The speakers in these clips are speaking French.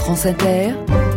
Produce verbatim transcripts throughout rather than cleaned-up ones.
France Inter,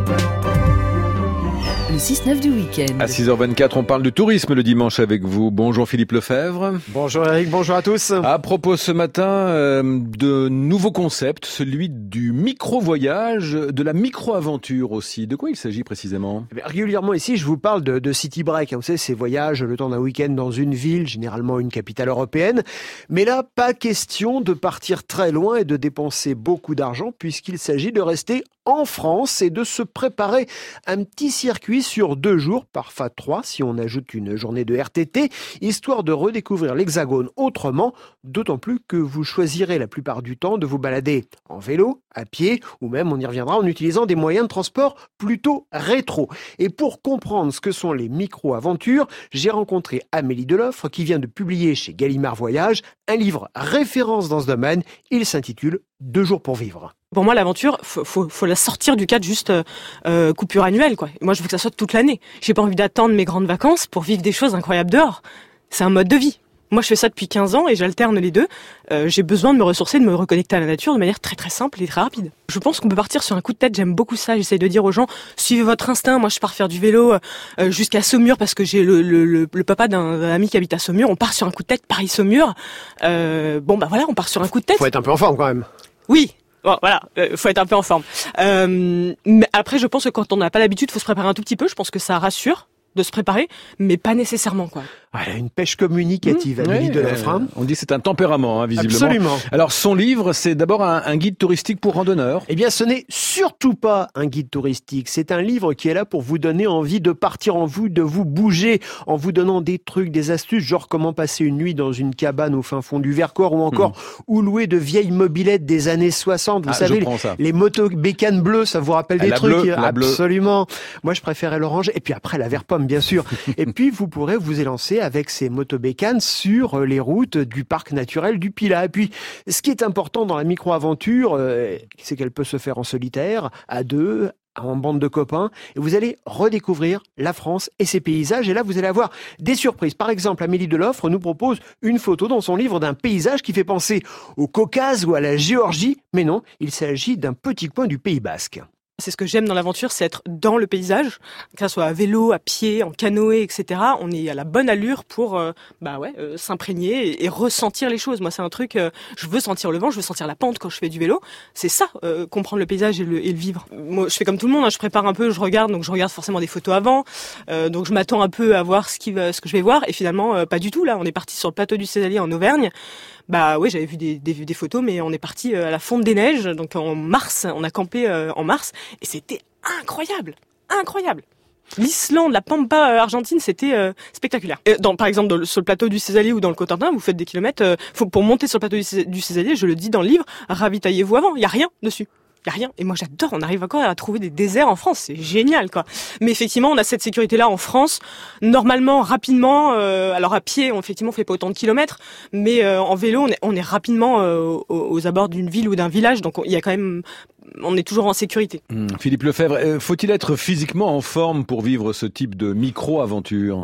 le six neuf du week-end. À six heures vingt-quatre, on parle de tourisme le dimanche avec vous. Bonjour Philippe Lefebvre. Bonjour Eric, bonjour à tous. À propos ce matin euh, de nouveaux concepts, celui du micro-voyage, de la micro-aventure aussi. De quoi il s'agit précisément ? Eh bien, régulièrement ici, je vous parle de, de city break. Vous savez, ces voyages le temps d'un week-end dans une ville, généralement une capitale européenne. Mais là, pas question de partir très loin et de dépenser beaucoup d'argent puisqu'il s'agit de rester en France et de se préparer un petit circuit sur deux jours, parfois trois si on ajoute une journée de R T T, histoire de redécouvrir l'Hexagone autrement, d'autant plus que vous choisirez la plupart du temps de vous balader en vélo, à pied, ou même, on y reviendra, en utilisant des moyens de transport plutôt rétro. Et pour comprendre ce que sont les micro-aventures, j'ai rencontré Amélie Deloffre qui vient de publier chez Gallimard Voyage un livre référence dans ce domaine. Il s'intitule « Deux jours pour vivre ». Pour moi, l'aventure, faut, faut, faut la sortir du cadre juste euh, coupure annuelle, quoi. Moi, je veux que ça soit toute l'année. J'ai pas envie d'attendre mes grandes vacances pour vivre des choses incroyables dehors. C'est un mode de vie. Moi, je fais ça depuis quinze ans et j'alterne les deux. Euh, j'ai besoin de me ressourcer, de me reconnecter à la nature de manière très très simple et très rapide. Je pense qu'on peut partir sur un coup de tête. J'aime beaucoup ça. J'essaie de dire aux gens, suivez votre instinct. Moi, je pars faire du vélo euh, jusqu'à Saumur parce que j'ai le, le, le, le papa d'un, d'un ami qui habite à Saumur. On part sur un coup de tête Paris-Saumur. Euh, bon, bah voilà, on part sur un coup de tête. Faut être un peu en forme quand même. Oui. Bon, voilà, euh, faut être un peu en forme. Euh, mais après, je pense que quand on n'a pas l'habitude, faut se préparer un tout petit peu. Je pense que ça rassure de se préparer, mais pas nécessairement, quoi. Voilà, une pêche communicative, mmh, Amélie oui, Deloffre. Hein. On dit c'est un tempérament, hein, visiblement. Absolument. Alors, son livre, c'est d'abord un, un guide touristique pour randonneurs. Eh bien, ce n'est surtout pas un guide touristique. C'est un livre qui est là pour vous donner envie de partir en vous, de vous bouger, en vous donnant des trucs, des astuces, genre comment passer une nuit dans une cabane au fin fond du Vercors, ou encore mmh. où louer de vieilles mobylettes des années soixante. Vous ah, savez, les, les motos bécanes bleues, ça vous rappelle ah, des la trucs. Bleue, la Absolument. Bleue. Moi, je préférais l'orange. Et puis après, la vert pomme, bien sûr. Et puis, vous pourrez vous élancer avec ces motobécanes sur les routes du parc naturel du Pilat. Et puis, ce qui est important dans la micro-aventure, euh, c'est qu'elle peut se faire en solitaire, à deux, en bande de copains, et vous allez redécouvrir la France et ses paysages. Et là, vous allez avoir des surprises. Par exemple, Amélie Deloffre nous propose une photo dans son livre d'un paysage qui fait penser au Caucase ou à la Géorgie. Mais non, il s'agit d'un petit coin du Pays Basque. C'est ce que j'aime dans l'aventure, c'est être dans le paysage, que ça soit à vélo, à pied, en canoë, et cetera. On est à la bonne allure pour euh, bah ouais, euh, s'imprégner et, et ressentir les choses. Moi, c'est un truc, euh, je veux sentir le vent, je veux sentir la pente quand je fais du vélo. C'est ça, euh, comprendre le paysage et le, et le vivre. Moi, je fais comme tout le monde, hein, je prépare un peu, je regarde, donc je regarde forcément des photos avant, euh, donc je m'attends un peu à voir ce, qui va, ce que je vais voir, et finalement, euh, pas du tout. Là, on est parti sur le plateau du Cézallier en Auvergne. Bah oui, j'avais vu des, des, des photos, mais on est parti à la fonte des neiges, donc en mars, on a campé euh, en mars, et c'était incroyable, incroyable. L'Islande, la Pampa argentine, c'était euh, spectaculaire. Et dans, par exemple, dans le, sur le plateau du Cézallier ou dans le Cotentin, vous faites des kilomètres. Euh, faut, pour monter sur le plateau du, du Cézallier, je le dis dans le livre, ravitaillez-vous avant. Il y a rien dessus. Il y a rien. Et moi, j'adore. On arrive encore à trouver des déserts en France. C'est génial, quoi. Mais effectivement, on a cette sécurité-là en France. Normalement, rapidement. Euh, alors à pied, on effectivement, on fait pas autant de kilomètres, mais euh, en vélo, on est, on est rapidement euh, aux, aux abords d'une ville ou d'un village. Donc, il y a quand même. On est toujours en sécurité. Mmh. Philippe Lefebvre, euh, faut-il être physiquement en forme pour vivre ce type de micro-aventure ?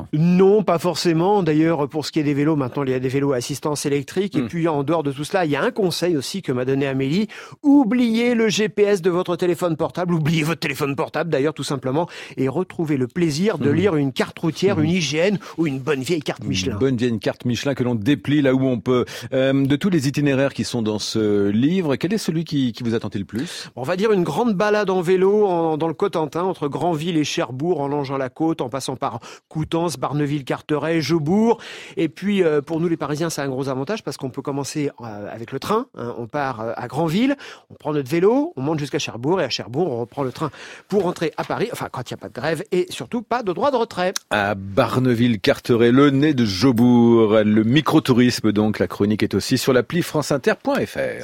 Non, pas forcément. D'ailleurs, pour ce qui est des vélos, maintenant, il y a des vélos à assistance électrique. Mmh. Et puis, en dehors de tout cela, il y a un conseil aussi que m'a donné Amélie. Oubliez le G P S de votre téléphone portable. Oubliez votre téléphone portable, d'ailleurs, tout simplement. Et retrouvez le plaisir de mmh. lire une carte routière, mmh. une I G N ou une bonne vieille carte Michelin. Une bonne vieille carte Michelin que l'on déplie là où on peut. Euh, de tous les itinéraires qui sont dans ce livre, quel est celui qui, qui vous a tenté le plus ? On va dire une grande balade en vélo en, dans le Cotentin, entre Granville et Cherbourg, en longeant la côte, en passant par Coutances, Barneville-Carteret, Jaubourg. Et puis, euh, pour nous les Parisiens, c'est un gros avantage parce qu'on peut commencer euh, avec le train. Hein, on part euh, à Granville, on prend notre vélo, on monte jusqu'à Cherbourg et à Cherbourg, on reprend le train pour rentrer à Paris, enfin quand il n'y a pas de grève et surtout pas de droit de retrait. À Barneville-Carteret, le nez de Jaubourg, le microtourisme donc, la chronique est aussi sur l'appli franceinter point f r.